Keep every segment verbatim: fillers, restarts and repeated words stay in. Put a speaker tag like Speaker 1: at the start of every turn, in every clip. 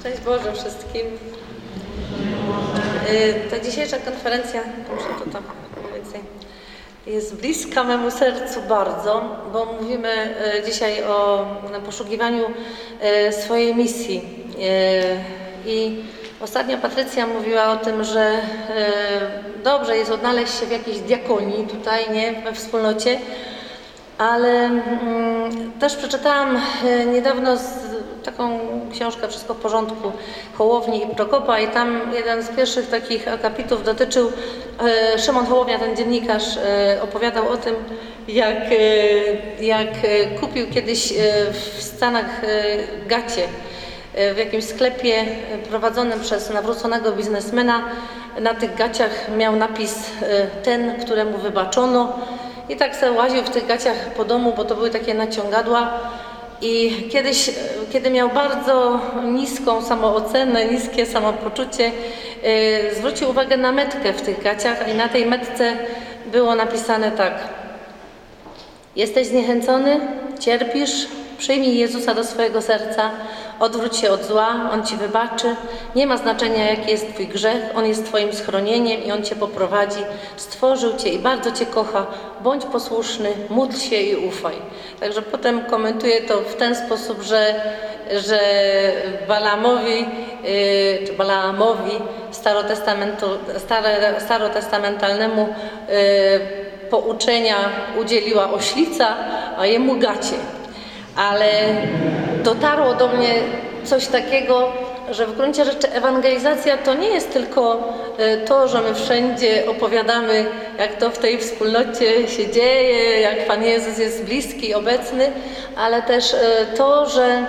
Speaker 1: Szczęść Boże wszystkim. Ta dzisiejsza konferencja, muszę to tam więcej, jest bliska memu sercu bardzo, bo mówimy dzisiaj o poszukiwaniu swojej misji. I ostatnio Patrycja mówiła o tym, że dobrze jest odnaleźć się w jakiejś diakonii tutaj, nie, we wspólnocie, ale mm, też przeczytałam niedawno z, taką książkę Wszystko w porządku Hołowni i Prokopa i tam jeden z pierwszych takich akapitów dotyczył, e, Szymon Hołownia, ten dziennikarz, e, opowiadał o tym, jak, e, jak kupił kiedyś e, w Stanach e, gacie e, w jakimś sklepie prowadzonym przez nawróconego biznesmena. Na tych gaciach miał napis e, ten, któremu wybaczono. I tak sobie łaził w tych gaciach po domu, bo to były takie naciągadła. I kiedyś, kiedy miał bardzo niską samoocenę, niskie samopoczucie, yy, zwrócił uwagę na metkę w tych gaciach i na tej metce było napisane tak: jesteś zniechęcony, cierpisz, przyjmij Jezusa do swojego serca, odwróć się od zła, On Ci wybaczy, nie ma znaczenia jaki jest Twój grzech, On jest Twoim schronieniem i On Cię poprowadzi, stworzył Cię i bardzo Cię kocha, bądź posłuszny, módl się i ufaj. Także potem komentuję to w ten sposób, że, że Balaamowi, czy Balaamowi starotestamentu, stare, starotestamentalnemu pouczenia udzieliła oślica, a jemu gacie. Ale dotarło do mnie coś takiego, że w gruncie rzeczy ewangelizacja to nie jest tylko to, że my wszędzie opowiadamy, jak to w tej wspólnocie się dzieje, jak Pan Jezus jest bliski i obecny, ale też to, że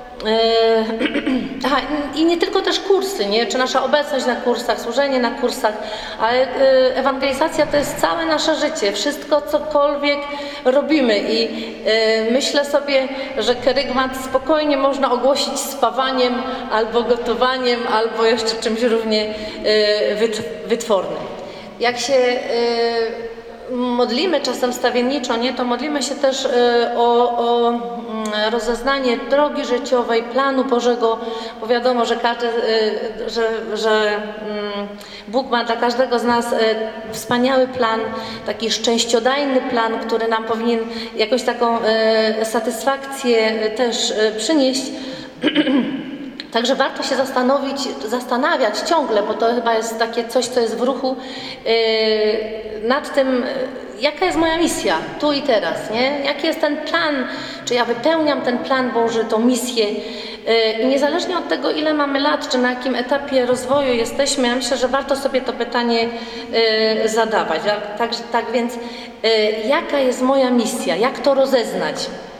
Speaker 1: Aha, i nie tylko też kursy, nie? Czy nasza obecność na kursach, służenie na kursach, ale ewangelizacja to jest całe nasze życie, wszystko cokolwiek robimy i myślę sobie, że kerygmat spokojnie można ogłosić spawaniem albo gotowaniem, albo jeszcze czymś równie wytwornym. Jak się modlimy czasem stawienniczo, nie, to modlimy się też y, o, o rozeznanie drogi życiowej, planu Bożego, bo wiadomo, że, każdy, y, że, że y, Bóg ma dla każdego z nas y, wspaniały plan, taki szczęściodajny plan, który nam powinien jakąś taką y, satysfakcję y, też y, przynieść. Także warto się zastanowić, zastanawiać ciągle, bo to chyba jest takie coś, co jest w ruchu, yy, nad tym, jaka jest moja misja tu i teraz, nie? Jaki jest ten plan, czy ja wypełniam ten plan Boży, tą misję. Yy, I niezależnie od tego, ile mamy lat, czy na jakim etapie rozwoju jesteśmy, ja myślę, że warto sobie to pytanie yy, zadawać. Tak, tak więc, yy, jaka jest moja misja, jak to rozeznać?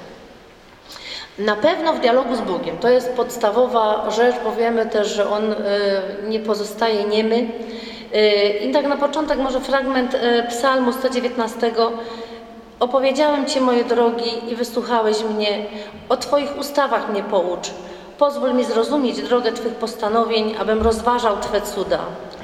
Speaker 1: Na pewno w dialogu z Bogiem. To jest podstawowa rzecz, bo wiemy też, że On y, nie pozostaje niemy. Y, I tak na początek może fragment y, Psalmu sto dziewiętnastego. Opowiedziałem Ci moje drogi i wysłuchałeś mnie. O Twoich ustawach mnie poucz. Pozwól mi zrozumieć drogę Twych postanowień, abym rozważał Twe cuda.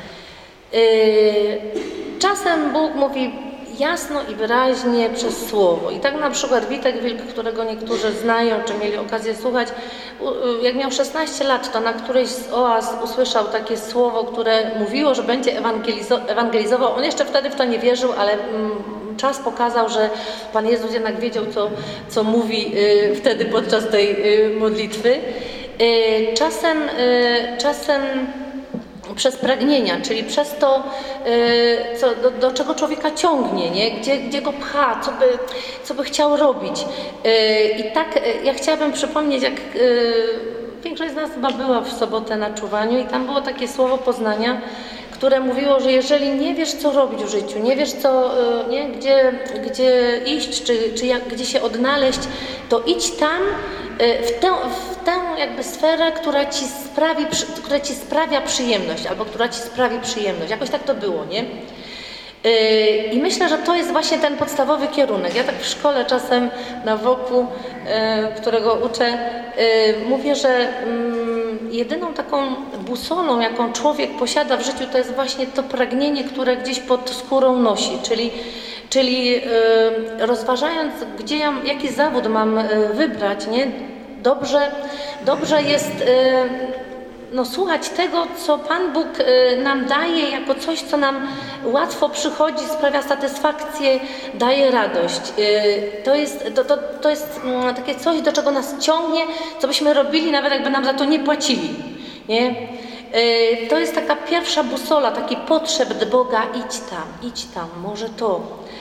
Speaker 1: Y, czasem Bóg mówi jasno i wyraźnie przez słowo. I tak na przykład Witek Wilk, którego niektórzy znają, czy mieli okazję słuchać, jak miał szesnaście lat, to na którejś z oaz usłyszał takie słowo, które mówiło, że będzie ewangelizo- ewangelizował. On jeszcze wtedy w to nie wierzył, ale mm, czas pokazał, że Pan Jezus jednak wiedział, co, co mówi y, wtedy podczas tej y, modlitwy. Y, czasem, y, czasem przez pragnienia, czyli przez to, co, do, do czego człowieka ciągnie, nie? Gdzie, gdzie go pcha, co by, co by chciał robić. I tak ja chciałabym przypomnieć, jak większość z nas chyba była w sobotę na czuwaniu i tam było takie słowo poznania, które mówiło, że jeżeli nie wiesz, co robić w życiu, nie wiesz, co, nie? Gdzie, gdzie iść, czy, czy jak, gdzie się odnaleźć, to idź tam, w tę, w tę jakby sferę, która ci, sprawi, która ci sprawia przyjemność, albo która ci sprawi przyjemność. Jakoś tak to było, nie? I myślę, że to jest właśnie ten podstawowy kierunek. Ja tak w szkole czasem na woku, którego uczę, mówię, że jedyną taką busolą, jaką człowiek posiada w życiu, to jest właśnie to pragnienie, które gdzieś pod skórą nosi, czyli Czyli rozważając, gdzie ja, jaki zawód mam wybrać, nie? Dobrze, dobrze jest no, słuchać tego, co Pan Bóg nam daje jako coś, co nam łatwo przychodzi, sprawia satysfakcję, daje radość. To jest, to, to, to jest takie coś, do czego nas ciągnie, co byśmy robili, nawet jakby nam za to nie płacili. Nie? To jest taka pierwsza busola, taki potrzeb Boga, idź tam, idź tam, może to.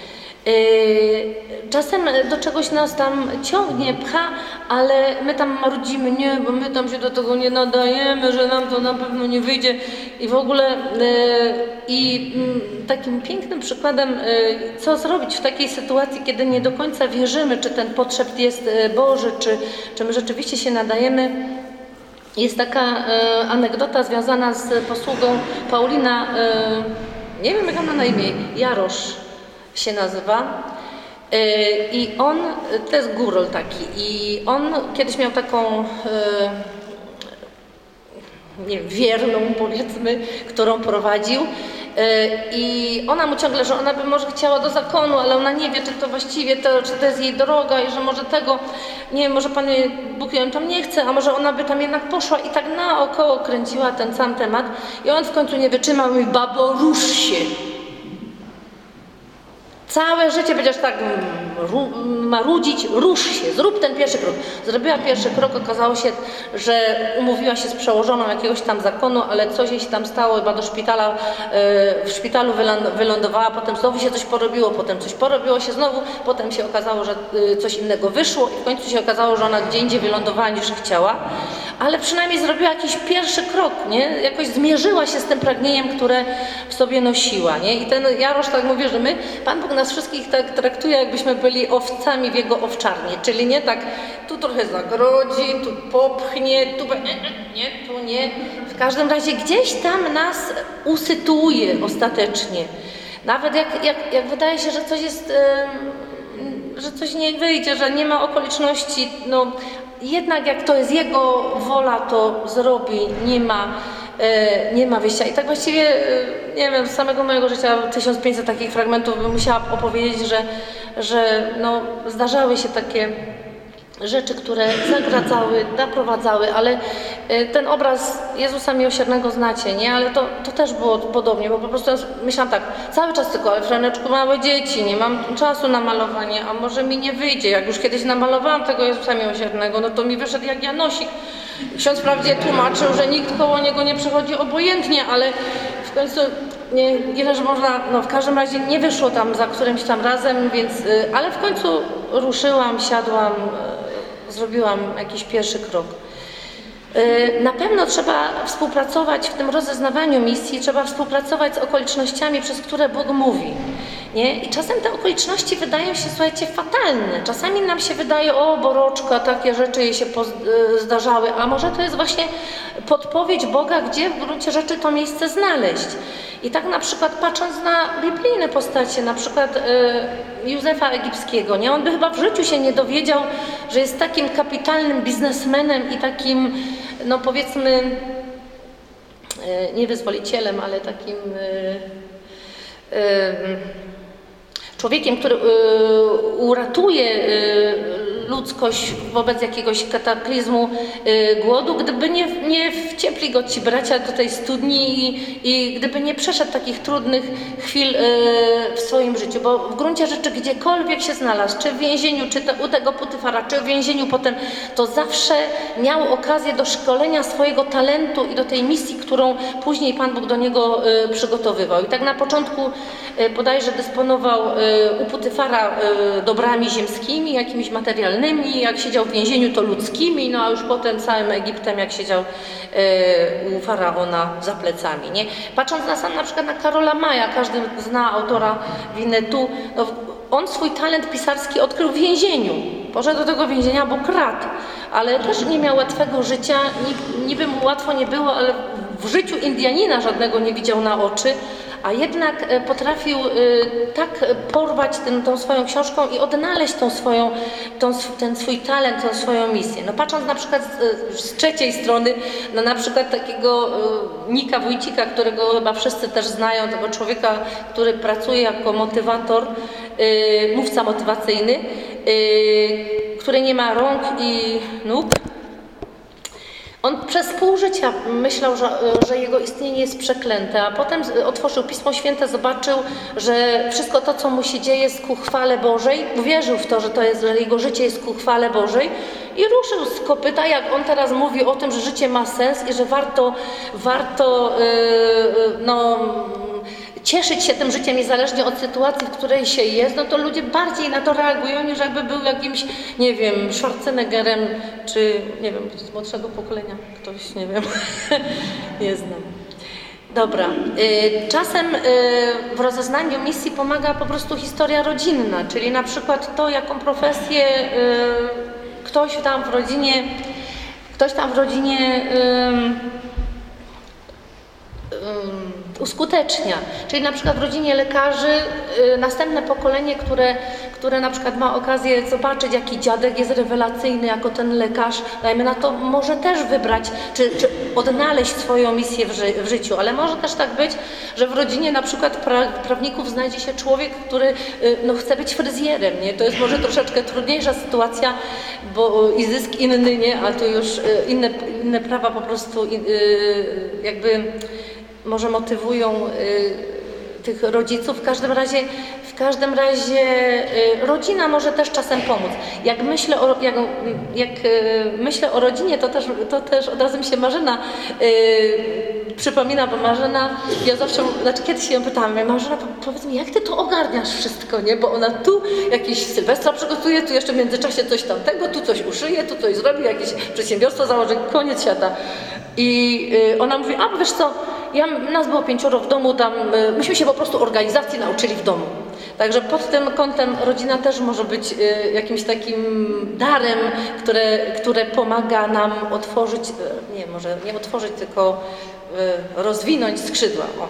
Speaker 1: Czasem do czegoś nas tam ciągnie, pcha, ale my tam marudzimy, nie, bo my tam się do tego nie nadajemy, że nam to na pewno nie wyjdzie i w ogóle i takim pięknym przykładem, co zrobić w takiej sytuacji, kiedy nie do końca wierzymy, czy ten potrzeb jest Boży, czy, czy my rzeczywiście się nadajemy. Jest taka anegdota związana z posługą Paulina, nie wiem jak ona na imię, Jarosz się nazywa i on, to jest górol taki i on kiedyś miał taką nie wiem, wierną powiedzmy, którą prowadził i ona mu ciągle, że ona by może chciała do zakonu, ale ona nie wie, czy to właściwie, to, czy to jest jej droga i że może tego, nie wiem, może Pan Bóg ją tam nie chce, a może ona by tam jednak poszła i tak naokoło kręciła ten sam temat i on w końcu nie wytrzymał i mówi, babo, rusz się. Całe życie będziesz tak marudzić, rusz się, zrób ten pierwszy krok. Zrobiła pierwszy krok, okazało się, że umówiła się z przełożoną jakiegoś tam zakonu, ale coś jej się tam stało, chyba do szpitala, w szpitalu wylądowała, potem znowu się coś porobiło, potem coś porobiło się znowu, potem się okazało, że coś innego wyszło i w końcu się okazało, że ona gdzie indziej wylądowała niż chciała, ale przynajmniej zrobiła jakiś pierwszy krok, nie? Jakoś zmierzyła się z tym pragnieniem, które w sobie nosiła, nie? I ten Jarosz tak mówi, że my, Pan Bóg nas wszystkich tak traktuje, jakbyśmy byli owcami w Jego owczarni, czyli nie tak, tu trochę zagrodzi, tu popchnie, tu nie, tu nie. W każdym razie gdzieś tam nas usytuuje ostatecznie. Nawet jak, jak, jak wydaje się, że coś jest, yy, że coś nie wyjdzie, że nie ma okoliczności, no jednak jak to jest Jego wola, to zrobi, nie ma, yy, nie ma wyjścia. I tak właściwie, yy, nie wiem, z samego mojego życia tysiąc pięćset takich fragmentów bym musiała opowiedzieć, że, że no, zdarzały się takie rzeczy, które zagradzały, naprowadzały, ale ten obraz Jezusa Miłosiernego znacie, nie? Ale to, to też było podobnie, bo po prostu ja myślałam tak, cały czas tylko, ale Franeczku, małe dzieci, nie mam czasu na malowanie, a może mi nie wyjdzie. Jak już kiedyś namalowałam tego Jezusa Miłosiernego, no to mi wyszedł jak Janosik. Ksiądz wprawdzie tłumaczył, że nikt koło niego nie przechodzi obojętnie, ale w końcu nie, ileż można, no w każdym razie nie wyszło tam za którymś tam razem, więc, ale w końcu ruszyłam, siadłam, zrobiłam jakiś pierwszy krok. Na pewno trzeba współpracować w tym rozeznawaniu misji, trzeba współpracować z okolicznościami, przez które Bóg mówi. Nie? I czasem te okoliczności wydają się, słuchajcie, fatalne. Czasami nam się wydaje, o Boroczka, takie rzeczy jej się zdarzały, a może to jest właśnie podpowiedź Boga, gdzie w gruncie rzeczy to miejsce znaleźć. I tak na przykład patrząc na biblijne postacie, na przykład y, Józefa Egipskiego, nie? On by chyba w życiu się nie dowiedział, że jest takim kapitalnym biznesmenem i takim, no powiedzmy, y, nie wyzwolicielem, ale takim y, y, człowiekiem, który y, uratuje y, ludzkość wobec jakiegoś kataklizmu y, głodu, gdyby nie, nie wciepli go ci bracia do tej studni i, i gdyby nie przeszedł takich trudnych chwil y, w swoim życiu, bo w gruncie rzeczy gdziekolwiek się znalazł, czy w więzieniu, czy te, u tego Potyfara, czy w więzieniu potem, to zawsze miał okazję do szkolenia swojego talentu i do tej misji, którą później Pan Bóg do niego y, przygotowywał. I tak na początku y, bodajże dysponował y, u Potyfara y, dobrami ziemskimi, jakimiś materialnymi, jak siedział w więzieniu, to ludzkimi, no a już potem całym Egiptem, jak siedział y, u Faraona za plecami, nie? Patrząc na sam na przykład na Karola Maja, każdy zna autora Winnetu, no, on swój talent pisarski odkrył w więzieniu. Poszedł do tego więzienia, bo kradł, ale też nie miał łatwego życia, niby mu łatwo nie było, ale w życiu Indianina żadnego nie widział na oczy, a jednak potrafił tak porwać ten, tą swoją książką i odnaleźć tą swoją, tą, ten swój talent, tą swoją misję. No patrząc na przykład z, z trzeciej strony, no na przykład takiego Nika Wójcika, którego chyba wszyscy też znają, tego człowieka, który pracuje jako motywator, yy, mówca motywacyjny, yy, który nie ma rąk i nóg, On przez pół życia myślał, że, że jego istnienie jest przeklęte, a potem otworzył Pismo Święte, zobaczył, że wszystko to, co mu się dzieje, jest ku chwale Bożej. Uwierzył w to, że, to jest, że jego życie jest ku chwale Bożej i ruszył z kopyta, jak on teraz mówi o tym, że życie ma sens i że warto, warto yy, no, cieszyć się tym życiem niezależnie od sytuacji, w której się jest, no to ludzie bardziej na to reagują, niż jakby był jakimś, nie wiem, Schwarzeneggerem, czy, nie wiem, z młodszego pokolenia, ktoś, nie wiem, nie znam. Dobra. Czasem w rozeznaniu misji pomaga po prostu historia rodzinna, czyli na przykład to, jaką profesję ktoś tam w rodzinie, ktoś tam w rodzinie uskutecznia. Czyli na przykład w rodzinie lekarzy y, następne pokolenie, które, które na przykład ma okazję zobaczyć, jaki dziadek jest rewelacyjny jako ten lekarz, dajmy na to, może też wybrać, czy, czy odnaleźć swoją misję w, ży w życiu, ale może też tak być, że w rodzinie na przykład pra prawników znajdzie się człowiek, który y, no, chce być fryzjerem, nie? To jest może troszeczkę trudniejsza sytuacja, bo i zysk inny, nie? A tu już y, inne, inne prawa po prostu y, jakby może motywują y, tych rodziców. W każdym razie, w każdym razie y, rodzina może też czasem pomóc. Jak myślę o, jak, jak y, myślę o rodzinie, to też, to też od razu mi się Marzena y, przypomina, bo Marzena, ja zawsze, znaczy kiedyś się ją pytałam, Marzena, powiedz mi, jak ty to ogarniasz wszystko, nie? Bo ona tu jakieś Sylwestra przygotuje, tu jeszcze w międzyczasie coś tamtego, tu coś uszyje, tu coś zrobi, jakieś przedsiębiorstwo założy, koniec świata. I y, ona mówi, a wiesz co, ja, nas było pięcioro w domu, tam, y, myśmy się po prostu organizacji nauczyli w domu. Także pod tym kątem rodzina też może być y, jakimś takim darem, które, które pomaga nam otworzyć, y, nie, może nie otworzyć, tylko y, rozwinąć skrzydła. O.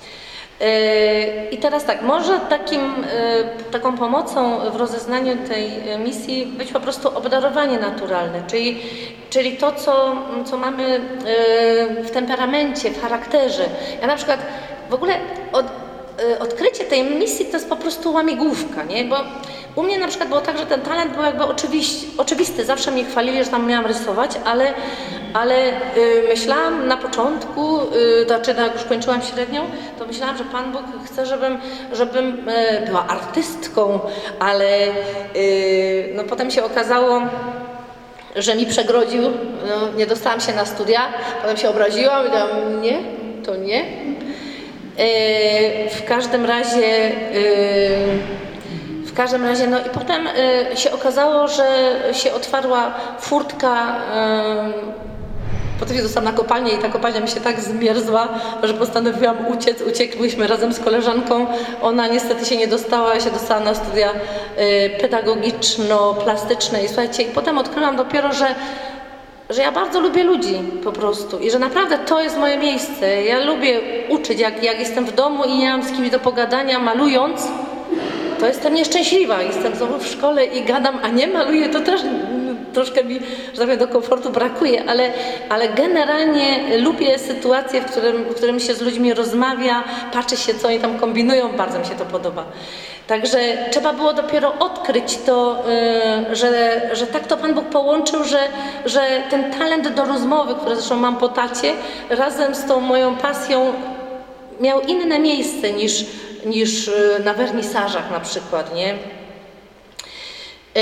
Speaker 1: I teraz tak, może takim, taką pomocą w rozeznaniu tej misji być po prostu obdarowanie naturalne, czyli, czyli to, co, co mamy w temperamencie, w charakterze. Ja na przykład w ogóle od, odkrycie tej misji to jest po prostu łamigłówka, nie? Bo u mnie na przykład było tak, że ten talent był jakby oczywisty, oczywisty. Zawsze mnie chwalili, że tam miałam rysować, ale, ale y, myślałam na początku, y, znaczy jak już kończyłam średnią, to myślałam, że Pan Bóg chce, żebym, żebym y, była artystką, ale y, no, potem się okazało, że mi przegrodził, no, nie dostałam się na studia, potem się obraziłam i dałam, nie, to nie. Y, w każdym razie y, W każdym razie, no i potem y, się okazało, że się otwarła furtka, y, potem się dostałam na kopalnię i ta kopalnia mi się tak zmierzła, że postanowiłam uciec, uciekłyśmy razem z koleżanką. Ona niestety się nie dostała, ja się dostałam na studia y, pedagogiczno-plastyczne i słuchajcie, i potem odkryłam dopiero, że że ja bardzo lubię ludzi po prostu i że naprawdę to jest moje miejsce. Ja lubię uczyć, jak, jak jestem w domu i nie mam z kimś do pogadania malując, to jestem nieszczęśliwa. Jestem znowu w szkole i gadam, a nie maluję, to też troszkę mi, że tak powiem, do komfortu brakuje, ale, ale generalnie lubię sytuacje, w którym, w którym się z ludźmi rozmawia, patrzy się, co oni tam kombinują, bardzo mi się to podoba. Także trzeba było dopiero odkryć to, yy, że, że tak to Pan Bóg połączył, że, że ten talent do rozmowy, który zresztą mam po tacie, razem z tą moją pasją miał inne miejsce niż, niż na wernisażach na przykład, nie? Yy,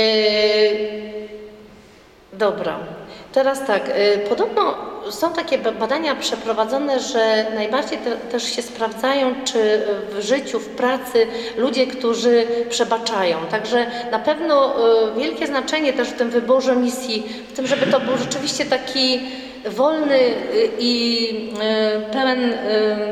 Speaker 1: dobra. Teraz tak, yy, podobno są takie badania przeprowadzone, że najbardziej te, też się sprawdzają, czy w życiu, w pracy ludzie, którzy przebaczają. Także na pewno y, wielkie znaczenie też w tym wyborze misji, w tym, żeby to był rzeczywiście taki wolny y, i y, pełen y,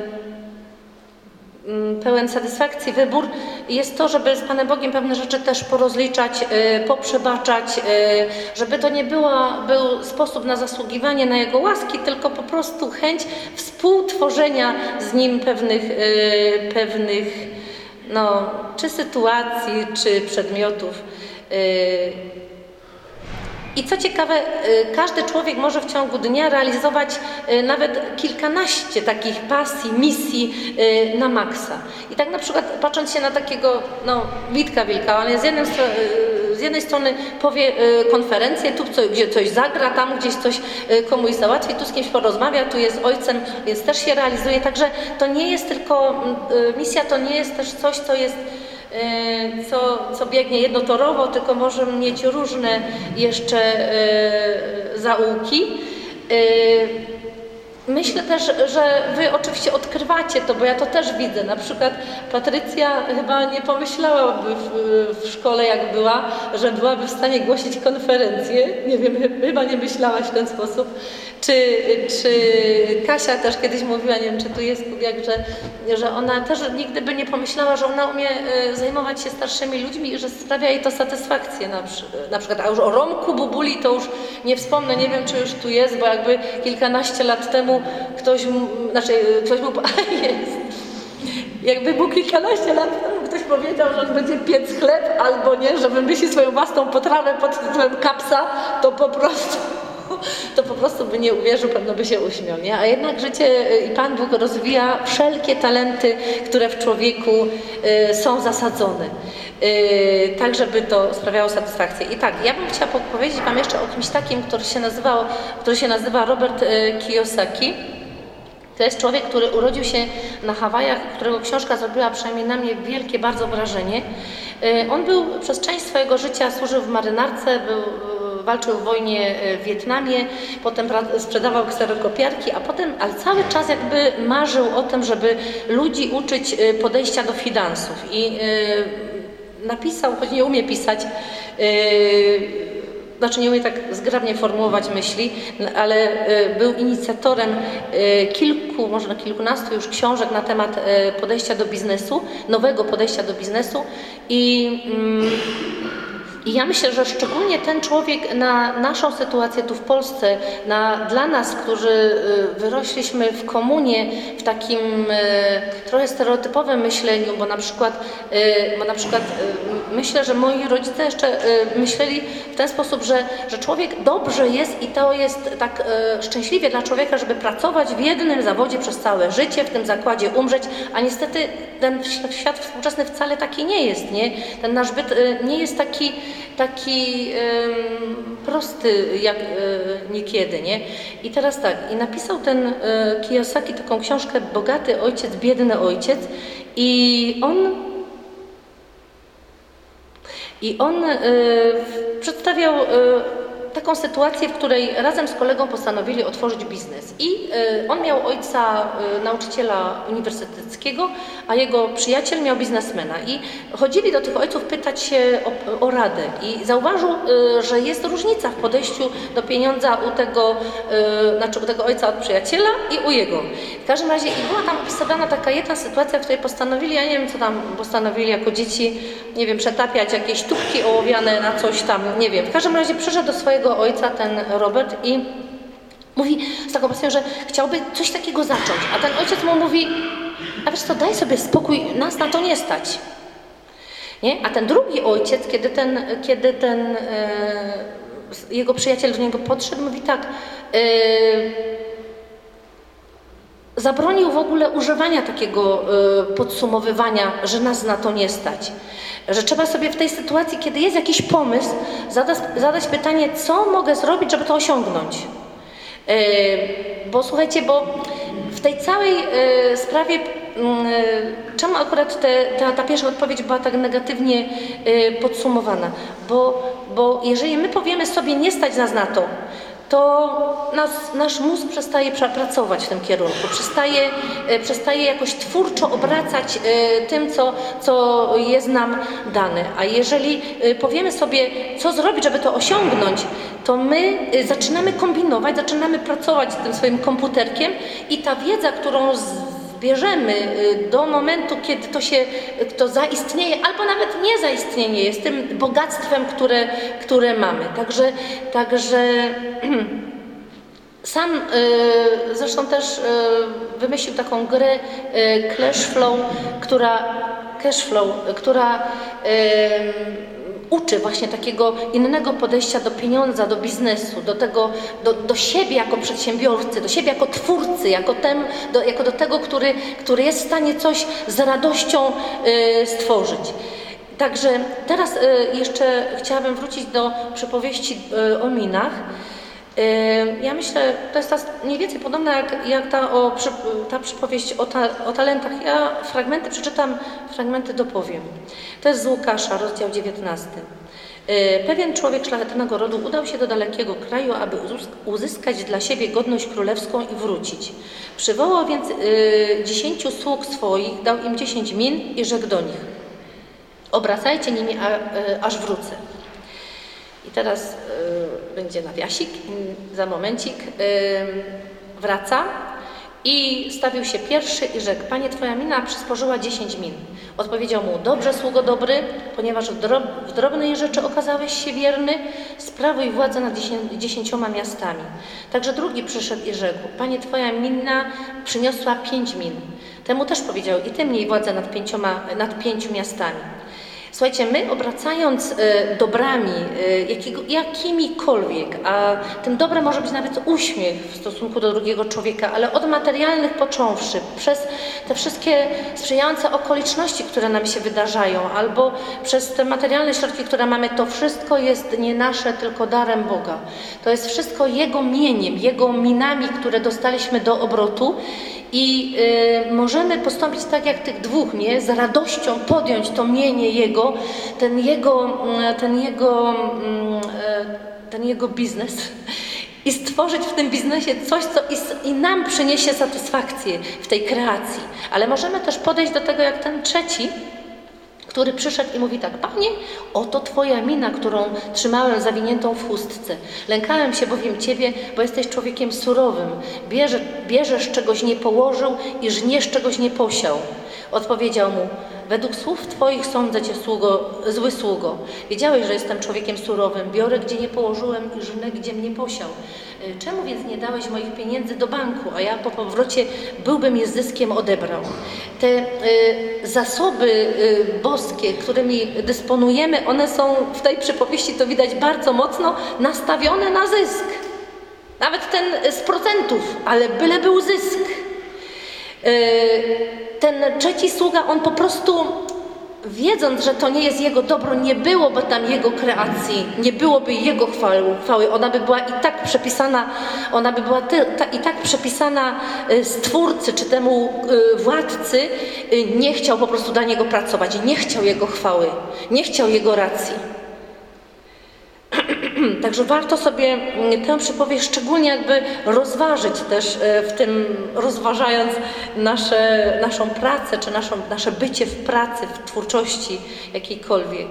Speaker 1: pełen satysfakcji wybór jest to, żeby z Panem Bogiem pewne rzeczy też porozliczać, poprzebaczać, żeby to nie była, był sposób na zasługiwanie na Jego łaski, tylko po prostu chęć współtworzenia z Nim pewnych, pewnych no, czy sytuacji, czy przedmiotów. I co ciekawe, każdy człowiek może w ciągu dnia realizować nawet kilkanaście takich pasji, misji na maksa. I tak na przykład patrząc się na takiego, no, Witka Wilka, on jest jednym z, z jednej strony powie konferencję, tu coś, gdzie coś zagra, tam gdzieś coś komuś załatwi, tu z kimś porozmawia, tu jest ojcem, więc też się realizuje. Także to nie jest tylko, misja to nie jest też coś, co jest Co, co biegnie jednotorowo, tylko może mieć różne jeszcze zaułki. Myślę też, że Wy oczywiście odkrywacie to, bo ja to też widzę. Na przykład Patrycja chyba nie pomyślałaby w, w szkole, jak była, że byłaby w stanie głosić konferencję. Nie wiem, chyba nie myślałaś w ten sposób. Czy, czy Kasia też kiedyś mówiła, nie wiem, czy tu jest jak, że, że ona też nigdy by nie pomyślała, że ona umie zajmować się starszymi ludźmi i że sprawia jej to satysfakcję. Na, na przykład, a już o Romku Bubuli to już nie wspomnę, nie wiem, czy już tu jest, bo jakby kilkanaście lat temu ktoś, znaczy ktoś mu, a jest, jakby był kilkanaście lat temu ktoś powiedział, że on będzie piec chleb albo nie, że wymyśli swoją własną potrawę pod tytułem kapsa, to po prostu to po prostu by nie uwierzył, pewno by się uśmiał, nie? A jednak życie i Pan Bóg rozwija wszelkie talenty, które w człowieku y, są zasadzone, y, tak żeby to sprawiało satysfakcję. I tak, ja bym chciała powiedzieć Wam jeszcze o kimś takim, który się nazywał, który się nazywa Robert y, Kiyosaki. To jest człowiek, który urodził się na Hawajach, którego książka zrobiła przynajmniej na mnie wielkie bardzo wrażenie. Y, on był przez część swojego życia, służył w marynarce, był walczył w wojnie w Wietnamie, potem sprzedawał kserokopiarki, a potem, ale cały czas jakby marzył o tym, żeby ludzi uczyć podejścia do finansów. I yy, napisał, choć nie umie pisać, yy, znaczy nie umie tak zgrabnie formułować myśli, ale yy, był inicjatorem yy, kilku, może kilkunastu już książek na temat yy, podejścia do biznesu, nowego podejścia do biznesu i yy, I ja myślę, że szczególnie ten człowiek na naszą sytuację tu w Polsce, na, dla nas, którzy wyrośliśmy w komunie, w takim trochę stereotypowym myśleniu, bo na przykład, bo na przykład myślę, że moi rodzice jeszcze myśleli w ten sposób, że, że człowiek dobrze jest i to jest tak szczęśliwie dla człowieka, żeby pracować w jednym zawodzie przez całe życie, w tym zakładzie umrzeć, a niestety ten świat współczesny wcale taki nie jest, nie? Ten nasz byt nie jest taki taki um, prosty jak y, niekiedy, nie? I teraz tak, i napisał ten y, Kiyosaki taką książkę Bogaty ojciec, biedny ojciec i on i on y, przedstawiał y, taką sytuację, w której razem z kolegą postanowili otworzyć biznes. I y, on miał ojca y, nauczyciela uniwersyteckiego, a jego przyjaciel miał biznesmena. I chodzili do tych ojców pytać się o, o radę. I zauważył, y, że jest różnica w podejściu do pieniądza u tego, y, znaczy u tego ojca od przyjaciela i u jego. W każdym razie i była tam opisywana taka jedna sytuacja, w której postanowili, ja nie wiem co tam postanowili jako dzieci, nie wiem, przetapiać jakieś tubki ołowiane na coś tam, nie wiem. W każdym razie przyszedł do swojego ojca ten Robert i mówi z taką pasją, że chciałby coś takiego zacząć, a ten ojciec mu mówi, a wiesz co, daj sobie spokój, nas na to nie stać. Nie? A ten drugi ojciec, kiedy ten, kiedy ten e, jego przyjaciel do niego podszedł, mówi tak, e, zabronił w ogóle używania takiego e, podsumowywania, że nas na to nie stać. Że trzeba sobie w tej sytuacji, kiedy jest jakiś pomysł, zadać, zadać pytanie, co mogę zrobić, żeby to osiągnąć. Yy, bo słuchajcie, bo w tej całej yy, sprawie, yy, czemu akurat te, ta, ta pierwsza odpowiedź była tak negatywnie yy, podsumowana? Bo, bo jeżeli my powiemy sobie, nie stać nas na to, to nas, nasz mózg przestaje pracować w tym kierunku, przestaje, przestaje jakoś twórczo obracać tym, co, co jest nam dane. A jeżeli powiemy sobie, co zrobić, żeby to osiągnąć, to my zaczynamy kombinować, zaczynamy pracować z tym swoim komputerkiem i ta wiedza, którą bierzemy do momentu, kiedy to się to zaistnieje, albo nawet nie zaistnieje, jest tym bogactwem, które, które mamy. Także, także sam y, zresztą też y, wymyślił taką grę y, Cashflow, która, Cashflow, która y, uczy właśnie takiego innego podejścia do pieniądza, do biznesu, do tego, do, do siebie jako przedsiębiorcy, do siebie jako twórcy, jako, tem, do, jako do tego, który, który jest w stanie coś z radością y, stworzyć. Także teraz jeszcze chciałabym wrócić do przypowieści o minach. Ja myślę, to jest ta mniej więcej podobna jak, jak ta, o, ta przypowieść o, ta, o talentach. Ja fragmenty przeczytam, fragmenty dopowiem. To jest z Łukasza, rozdział dziewiętnasty. Pewien człowiek szlachetnego rodu udał się do dalekiego kraju, aby uzyskać dla siebie godność królewską i wrócić. Przywołał więc y, dziesięciu sług swoich, dał im dziesięć min i rzekł do nich: obracajcie nimi, a, y, aż wrócę. I teraz y, będzie nawiasik, y, za momencik y, wraca i stawił się pierwszy i rzekł: Panie, twoja mina przysporzyła dziesięć min. Odpowiedział mu: dobrze, sługo dobry, ponieważ w, drob w drobnej rzeczy okazałeś się wierny, sprawuj władzę nad dziesięcioma miastami. Także drugi przyszedł i rzekł: Panie, twoja mina przyniosła pięć min. Temu też powiedział: i ty miej władzę nad, pięcioma, nad pięciu miastami. Słuchajcie, my obracając y, dobrami, y, jakiego, jakimikolwiek, a tym dobrem może być nawet uśmiech w stosunku do drugiego człowieka, ale od materialnych począwszy, przez te wszystkie sprzyjające okoliczności, które nam się wydarzają, albo przez te materialne środki, które mamy, to wszystko jest nie nasze, tylko darem Boga. To jest wszystko Jego mieniem, Jego minami, które dostaliśmy do obrotu. I y, możemy postąpić tak jak tych dwóch, nie? Z radością podjąć to mienie Jego, ten Jego, ten Jego, ten Jego biznes i stworzyć w tym biznesie coś, co i, i nam przyniesie satysfakcję w tej kreacji. Ale możemy też podejść do tego jak ten trzeci, który przyszedł i mówi tak: Panie, oto twoja mina, którą trzymałem zawiniętą w chustce. Lękałem się bowiem ciebie, bo jesteś człowiekiem surowym. Bierze, bierzesz czegoś nie położył i żniesz czegoś nie posiał. Odpowiedział mu: według słów twoich sądzę cię, sługo, zły sługo. Wiedziałeś, że jestem człowiekiem surowym. Biorę, gdzie nie położyłem i żnę, gdzie mnie posiał. Czemu więc nie dałeś moich pieniędzy do banku, a ja po powrocie byłbym je z zyskiem odebrał? Te y, zasoby y, boskie, którymi dysponujemy, one są w tej przypowieści, to widać, bardzo mocno nastawione na zysk. Nawet ten z procentów, ale byle był zysk. Y, ten trzeci sługa, on po prostu, wiedząc, że to nie jest jego dobro, nie byłoby tam jego kreacji, nie byłoby jego chwały, chwały. Ona by była i tak przepisana, ona by była ty, ta, i tak przepisana Stwórcy, czy temu y, władcy, y, nie chciał po prostu dla niego pracować, nie chciał jego chwały, nie chciał jego racji. Także warto sobie tę przypowieść szczególnie jakby rozważyć też w tym, rozważając nasze, naszą pracę, czy naszą, nasze bycie w pracy, w twórczości jakiejkolwiek.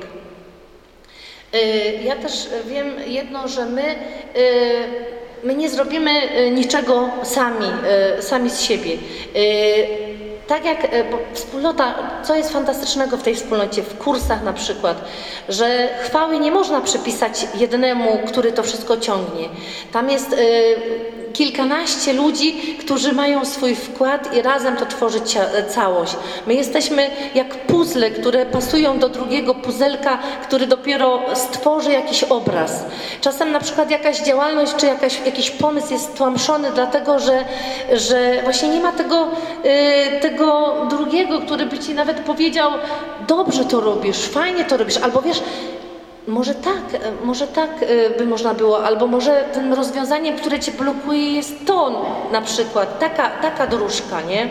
Speaker 1: Ja też wiem jedno, że my, my nie zrobimy niczego sami, sami z siebie. Tak jak bo wspólnota, co jest fantastycznego w tej wspólnocie, w kursach na przykład, że chwały nie można przypisać jednemu, który to wszystko ciągnie. Tam jest y, kilkanaście ludzi, którzy mają swój wkład i razem to tworzy całość. My jesteśmy jak puzzle, które pasują do drugiego puzelka, który dopiero stworzy jakiś obraz. Czasem na przykład jakaś działalność czy jakaś, jakiś pomysł jest tłamszony dlatego, że, że właśnie nie ma tego, y, tego drugiego, który by ci nawet powiedział: dobrze to robisz, fajnie to robisz, albo wiesz, może tak, może tak by można było, albo może tym rozwiązaniem, które cię blokuje, jest to na przykład, taka, taka dróżka, nie?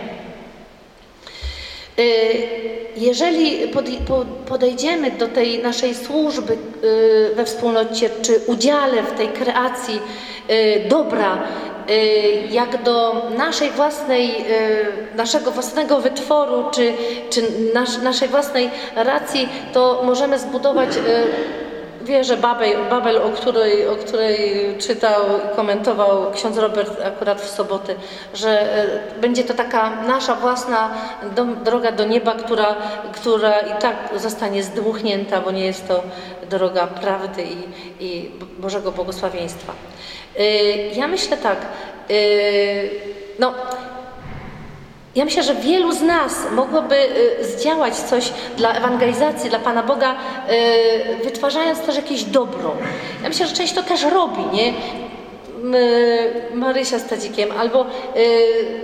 Speaker 1: Jeżeli podejdziemy do tej naszej służby we wspólnocie, czy udziale w tej kreacji dobra, jak do naszej własnej, naszego własnego wytworu, czy, czy nasz, naszej własnej racji, to możemy zbudować wieżę Babel, Babel o, której, o której czytał i komentował ksiądz Robert akurat w sobotę, że będzie to taka nasza własna do, droga do nieba, która, która i tak zostanie zdmuchnięta, bo nie jest to droga prawdy i, i Bożego błogosławieństwa. Ja myślę tak, no, ja myślę, że wielu z nas mogłoby zdziałać coś dla ewangelizacji, dla Pana Boga, wytwarzając też jakieś dobro. Ja myślę, że część to też robi, nie? Marysia z Tadzikiem, albo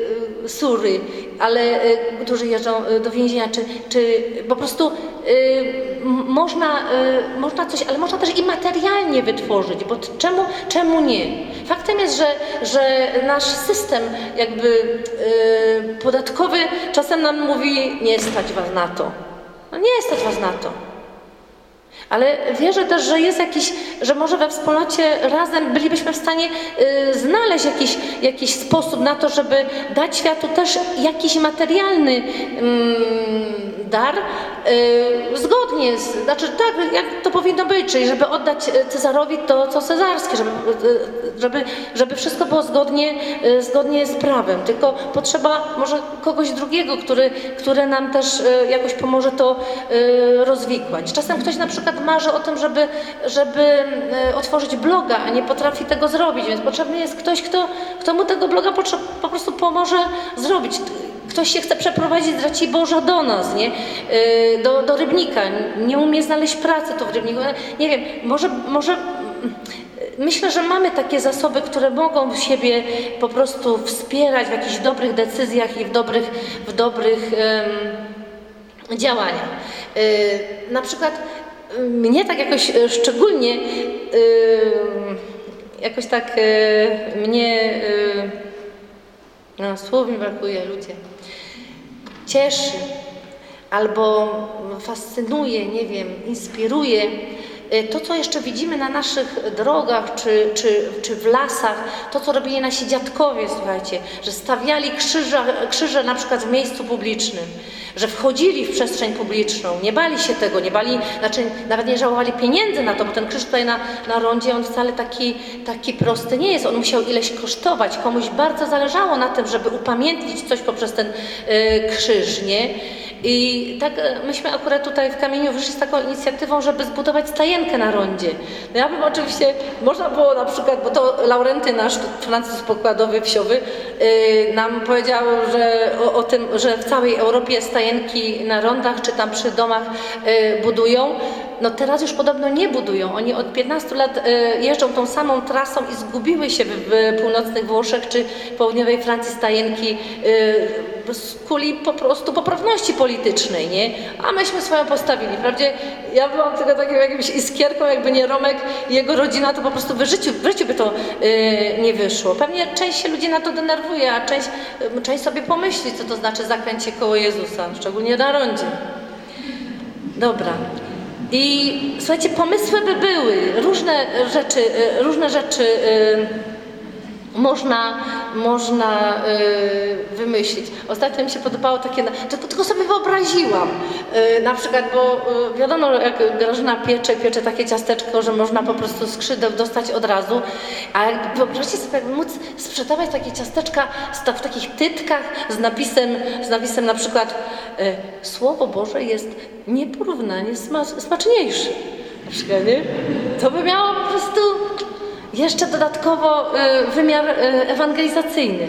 Speaker 1: sury, ale którzy jeżdżą do więzienia, czy, czy po prostu można, można coś, ale można też i materialnie wytworzyć, bo czemu, czemu nie? Faktem jest, że, że nasz system jakby podatkowy czasem nam mówi, nie stać was na to. No nie stać was na to. Ale wierzę też, że jest jakiś, że może we wspólnocie razem bylibyśmy w stanie y, znaleźć jakiś, jakiś sposób na to, żeby dać światu też jakiś materialny y, dar, y, zgodnie z, znaczy tak, jak to powinno być, czyli żeby oddać Cezarowi to, co cesarskie, żeby, żeby, żeby wszystko było zgodnie, y, zgodnie z prawem. Tylko potrzeba może kogoś drugiego, który, który nam też y, jakoś pomoże to y, rozwikłać. Czasem ktoś na przykład marzy o tym, żeby, żeby otworzyć bloga, a nie potrafi tego zrobić, więc potrzebny jest ktoś, kto, kto mu tego bloga po prostu pomoże zrobić. Ktoś się chce przeprowadzić z Raciborza do nas, nie? Do, do Rybnika, nie umie znaleźć pracy tu w Rybniku. Nie wiem, może, może myślę, że mamy takie zasoby, które mogą siebie po prostu wspierać w jakichś dobrych decyzjach i w dobrych, w dobrych um, działaniach. Na przykład mnie tak jakoś szczególnie, yy, jakoś tak yy, mnie, yy, no słów mi brakuje, ludzie, cieszy albo fascynuje, nie wiem, inspiruje to, co jeszcze widzimy na naszych drogach czy, czy, czy w lasach, to, co robili nasi dziadkowie, słuchajcie, że stawiali krzyże, krzyże na przykład w miejscu publicznym, że wchodzili w przestrzeń publiczną, nie bali się tego, nie bali, znaczy nawet nie żałowali pieniędzy na to, bo ten krzyż tutaj na, na rondzie, on wcale taki, taki prosty nie jest, on musiał ileś kosztować, komuś bardzo zależało na tym, żeby upamiętnić coś poprzez ten y, krzyż, nie? I tak myśmy akurat tutaj w Kamieniu wyszli z taką inicjatywą, żeby zbudować stajenkę na rondzie. No ja bym oczywiście, można było na przykład, bo to Laurenty, nasz Francuz pokładowy wsiowy, yy, nam powiedział, że o, o tym, że w całej Europie stajenki na rondach czy tam przy domach yy, budują. No teraz już podobno nie budują. Oni od piętnastu lat y, jeżdżą tą samą trasą i zgubiły się w, w północnych Włoszech czy południowej Francji stajenki y, z kuli po prostu poprawności politycznej, nie? A myśmy swoją postawili. Wprawdzie ja byłam tylko takim jakimś iskierką, jakby nie Romek i jego rodzina, to po prostu w życiu, w życiu by to y, nie wyszło. Pewnie część się ludzi na to denerwuje, a część, y, część sobie pomyśli, co to znaczy zakręć się koło Jezusa, szczególnie na rondzie. Dobra. I słuchajcie, pomysły by były, różne rzeczy, różne rzeczy y, można, można y, wymyślić. Ostatnio mi się podobało takie, tylko, tylko sobie wyobraziłam, y, na przykład, bo y, wiadomo, jak Grażyna piecze, piecze takie ciasteczko, że można po prostu skrzydeł dostać od razu, a jak, wyobraźcie sobie, jakby móc sprzedawać takie ciasteczka w takich tytkach z napisem, z napisem na przykład y, Słowo Boże jest nieporównanie smacz, smaczniejsze. Na przykład, nie? To by miało po prostu jeszcze dodatkowo y, wymiar y, ewangelizacyjny.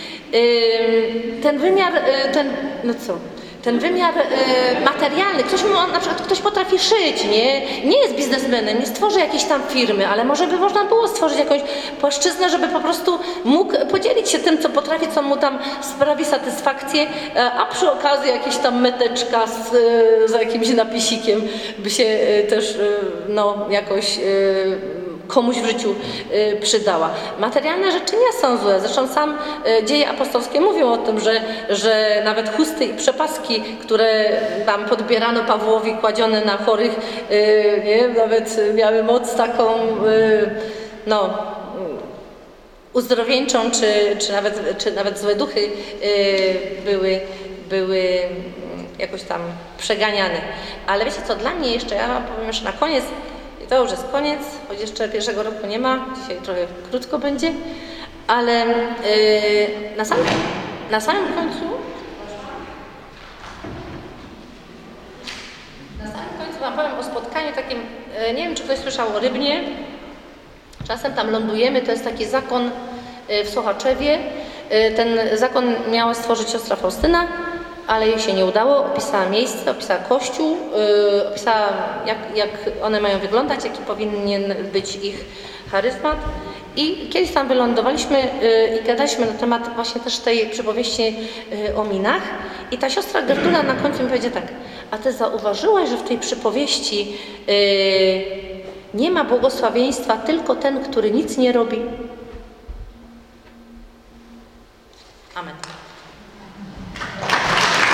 Speaker 1: Y, ten wymiar, y, ten, no co? Ten wymiar y, materialny, ktoś mu, na przykład ktoś potrafi szyć, nie? Nie jest biznesmenem, nie stworzy jakiejś tam firmy, ale może by można było stworzyć jakąś płaszczyznę, żeby po prostu mógł podzielić się tym, co potrafi, co mu tam sprawi satysfakcję, a przy okazji jakieś tam meteczka z, z jakimś napisikiem by się y, też y, no, jakoś y, komuś w życiu y, przydała. Materialne rzeczy nie są złe. Zresztą sam y, dzieje apostolskie mówią o tym, że, że nawet chusty i przepaski, które tam podbierano Pawłowi, kładzione na chorych, y, nie, nawet miały moc taką, y, no, uzdrowieńczą, czy, czy, nawet, czy nawet złe duchy y, były, były jakoś tam przeganiane. Ale wiecie co, dla mnie jeszcze, ja wam powiem jeszcze na koniec, i to już jest koniec, choć jeszcze pierwszego roku nie ma, dzisiaj trochę krótko będzie, ale yy, na, samym, na samym końcu na samym końcu wam powiem o spotkaniu takim, yy, nie wiem, czy ktoś słyszał o Rybnie, czasem tam lądujemy, to jest taki zakon yy, w Sochaczewie, yy, ten zakon miała stworzyć siostra Faustyna, ale jej się nie udało, opisała miejsce, opisała kościół, yy, opisała jak, jak one mają wyglądać, jaki powinien być ich charyzmat I kiedyś tam wylądowaliśmy yy, i gadaliśmy na temat właśnie też tej przypowieści yy, o minach. I ta siostra Gertruda na końcu mi powiedziała tak, a ty zauważyłaś, że w tej przypowieści yy, nie ma błogosławieństwa, tylko ten, który nic nie robi? Amen.